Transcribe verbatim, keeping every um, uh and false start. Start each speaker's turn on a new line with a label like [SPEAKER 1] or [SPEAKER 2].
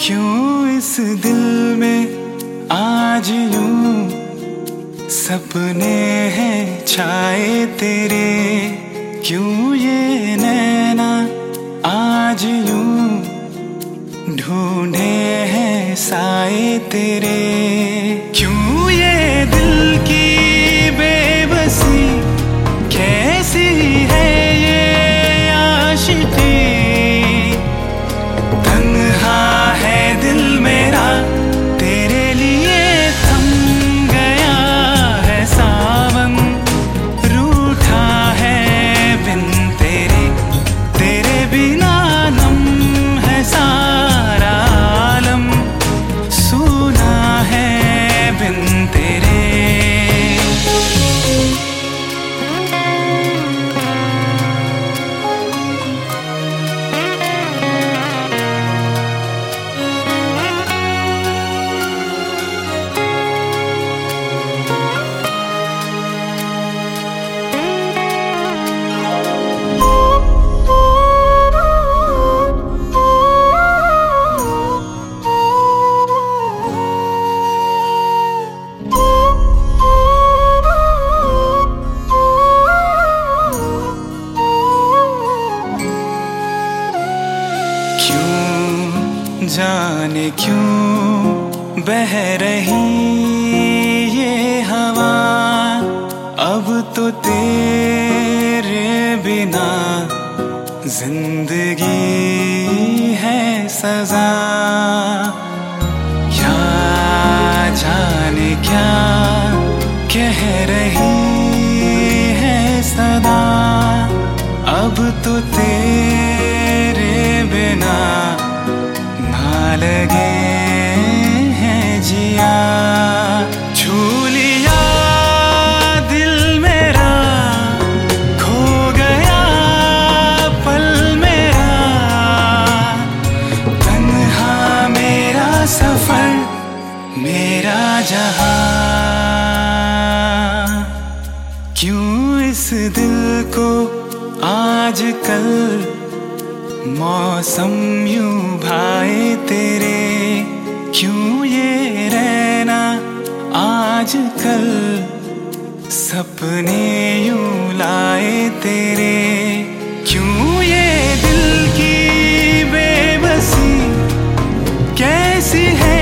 [SPEAKER 1] क्यों इस दिल में आज यूं सपने हैं छाए तेरे, क्यों ये नैना आज यूं ढूंढे हैं साए तेरे, क्यों ये दिल की बेबसी कैसी है ये आशिकी, तन्हा है दिल मेरा तेरे लिए थम गया है सावन, रूठा है बिन तेरे, तेरे बिना नम है सारा आलम, सूना है बिन तेरे। जाने क्यों बह रही ये हवा, अब तो तेरे बिना जिंदगी है सजा, या जाने क्या कह रही है सदा, अब तो तेरे बिना लगे हैं जिया, छू लिया दिल मेरा खो गया पल मेरा, तन्हा मेरा सफर मेरा जहां, क्यों इस दिल को आजकल मौसम यूं भाए तेरे, क्यों ये रहना आजकल सपने यूं लाए तेरे, क्यों ये दिल की बेबसी कैसी है